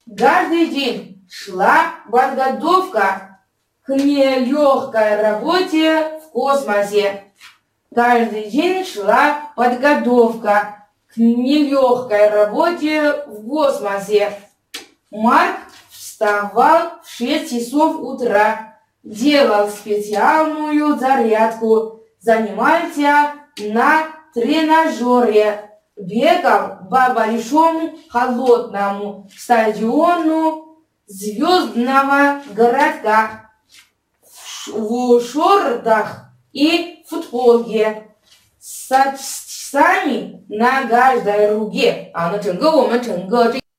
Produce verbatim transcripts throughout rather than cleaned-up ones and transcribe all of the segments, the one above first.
Каждый день шла подготовка к нелегкой работе в космосе. Каждый день шла подготовка к нелегкой работе в космосе. Марк вставал в шесть часов утра, делал специальную зарядку, занимался на тренажере, бегал по большому холодному стадиону Звездного городка в шортах и футболке с часами на каждой руке. А на整个我们整个这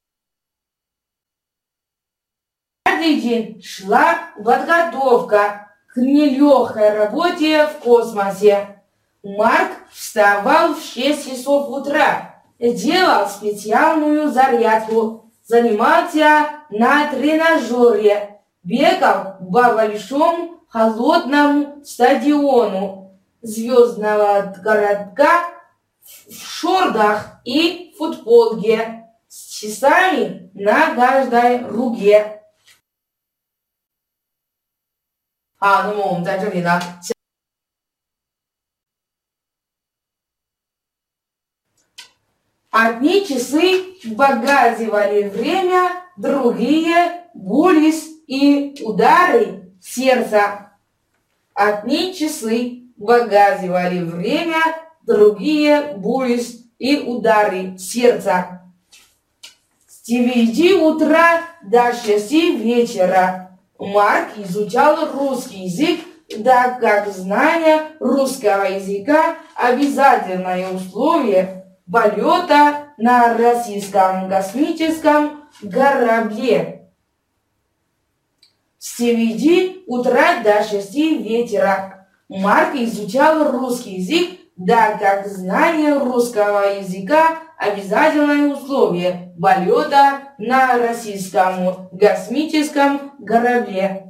Каждый день шла подготовка к нелегкой работе в космосе. Марк вставал в шесть часов утра, делал специальную зарядку, занимался на тренажере, бегал по большому холодному стадиону Звездного городка в шортах и футболке с часами на каждой руке. 好，那么我们在这里呢， Одни часы показывали время, другие булис и удары сердца. Одни часы показывали время, другие булис и удары сердца. С девяти утра до шести вечера Марк изучал русский язык, так как знание русского языка – обязательное условие полета на российском космическом корабле. С девяти утра до шести вечера Марк изучал русский язык, так как знание русского языка – обязательное условие полета на российском космическом корабле.